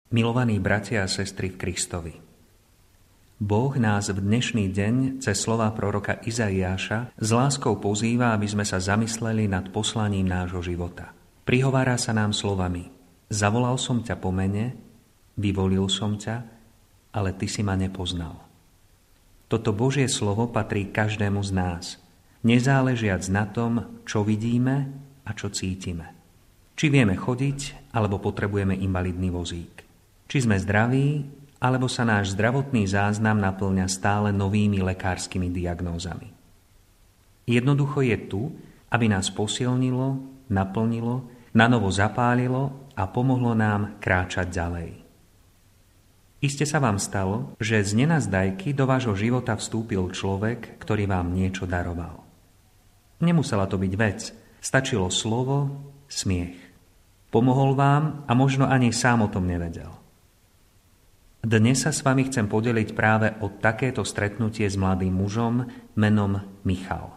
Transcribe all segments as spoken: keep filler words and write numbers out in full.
Milovaní bratia a sestry v Kristovi, Boh nás v dnešný deň cez slová proroka Izaiáša s láskou pozýva, aby sme sa zamysleli nad poslaním nášho života. Prihovára sa nám slovami: Zavolal som ťa po mene, vyvolil som ťa, ale ty si ma nepoznal. Toto Božie slovo patrí každému z nás, nezáležiac na tom, čo vidíme a čo cítime. Či vieme chodiť, alebo potrebujeme invalidný vozík. Či sme zdraví, alebo sa náš zdravotný záznam naplňa stále novými lekárskymi diagnózami. Jednoducho je tu, aby nás posilnilo, naplnilo, nanovo zapálilo a pomohlo nám kráčať ďalej. Iste sa vám stalo, že z nenazdajky do vášho života vstúpil človek, ktorý vám niečo daroval. Nemusela to byť vec, stačilo slovo, smiech. Pomohol vám a možno ani sám o tom nevedel. Dnes sa s vami chcem podeliť práve o takéto stretnutie s mladým mužom menom Michal.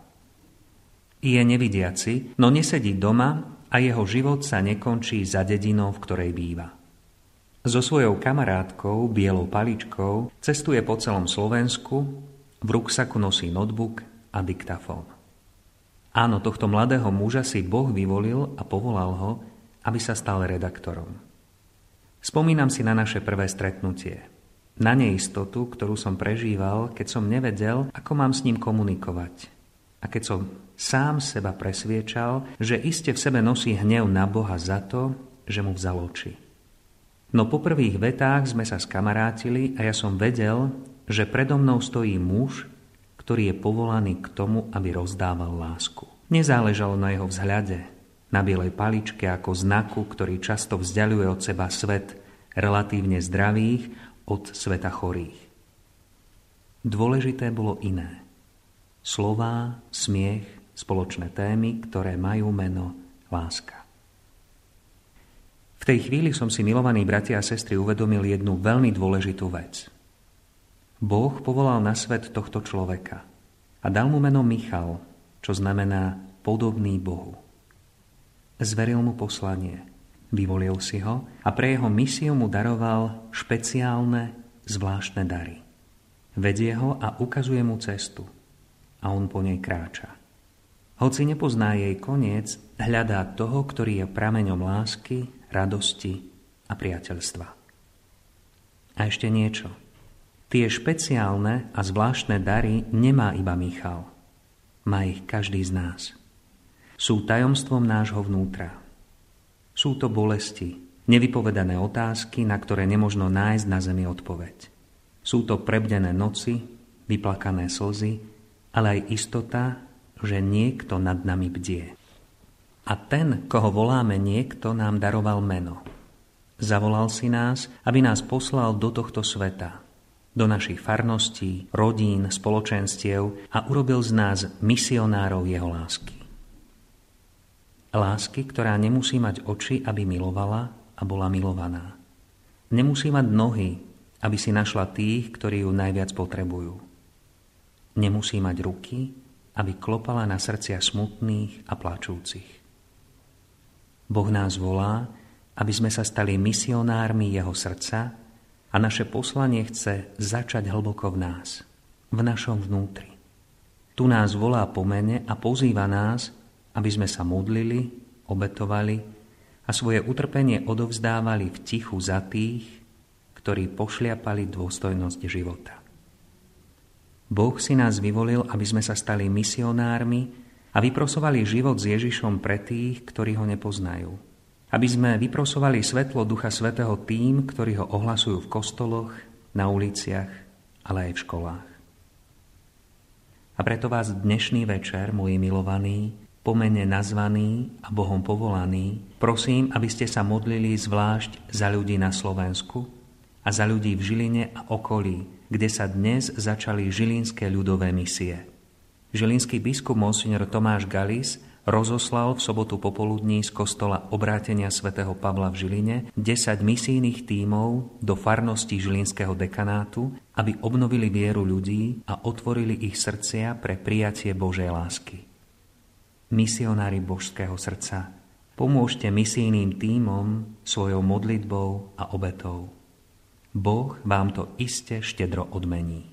Je nevidiaci, no nesedí doma a jeho život sa nekončí za dedinou, v ktorej býva. So svojou kamarátkou, bielou paličkou, cestuje po celom Slovensku, v ruksaku nosí notebook a diktafón. Áno, tohto mladého muža si Boh vyvolil a povolal ho, aby sa stal redaktorom. Spomínam si na naše prvé stretnutie. Na neistotu, ktorú som prežíval, keď som nevedel, ako mám s ním komunikovať. A keď som sám seba presviečal, že iste v sebe nosí hnev na Boha za to, že mu vzal oči. No po prvých vetách sme sa skamarátili a ja som vedel, že predo mnou stojí muž, ktorý je povolaný k tomu, aby rozdával lásku. Nezáležalo na jeho vzhľade, na bielej paličke ako znaku, ktorý často vzdialuje od seba svet relatívne zdravých od sveta chorých. Dôležité bolo iné. Slová, smiech, spoločné témy, ktoré majú meno láska. V tej chvíli som si, milovaní bratia a sestry, uvedomil jednu veľmi dôležitú vec. Boh povolal na svet tohto človeka a dal mu meno Michal, čo znamená podobný Bohu. Zveril mu poslanie, vyvolil si ho a pre jeho misiu mu daroval špeciálne, zvláštne dary. Vedie ho a ukazuje mu cestu a on po nej kráča. Hoci nepozná jej koniec, hľadá toho, ktorý je prameňom lásky, radosti a priateľstva. A ešte niečo. Tie špeciálne a zvláštne dary nemá iba Michal. Má ich každý z nás. Sú tajomstvom nášho vnútra. Sú to bolesti, nevypovedané otázky, na ktoré nemožno nájsť na zemi odpoveď. Sú to prebdené noci, vyplakané slzy, ale aj istota, že niekto nad nami bdie. A ten, koho voláme niekto, nám daroval meno. Zavolal si nás, aby nás poslal do tohto sveta, do našich farností, rodín, spoločenstiev a urobil z nás misionárov jeho lásky. Lásky, ktorá nemusí mať oči, aby milovala a bola milovaná. Nemusí mať nohy, aby si našla tých, ktorí ju najviac potrebujú. Nemusí mať ruky, aby klopala na srdcia smutných a plačúcich. Boh nás volá, aby sme sa stali misionármi jeho srdca a naše poslanie chce začať hlboko v nás, v našom vnútri. Tu nás volá po mene a pozýva nás, aby sme sa modlili, obetovali a svoje utrpenie odovzdávali v tichu za tých, ktorí pošliapali dôstojnosť života. Boh si nás vyvolil, aby sme sa stali misionármi a vyprosovali život s Ježišom pre tých, ktorí ho nepoznajú. Aby sme vyprosovali svetlo Ducha Svätého tým, ktorí ho ohlasujú v kostoloch, na uliciach, ale aj v školách. A preto vás dnešný večer, moji milovaní, po mene nazvaní a Bohom povolaní, prosím, aby ste sa modlili zvlášť za ľudí na Slovensku a za ľudí v Žiline a okolí, kde sa dnes začali žilinské ľudové misie. Žilinský biskup monsignor Tomáš Galis rozoslal v sobotu popoludní z kostola Obrátenia svätého Pavla v Žiline desať misijných tímov do farnosti žilinského dekanátu, aby obnovili vieru ľudí a otvorili ich srdcia pre prijatie Božej lásky. Misionári božského srdca, pomôžte misijným tímom svojou modlitbou a obetou. Boh vám to iste štedro odmení.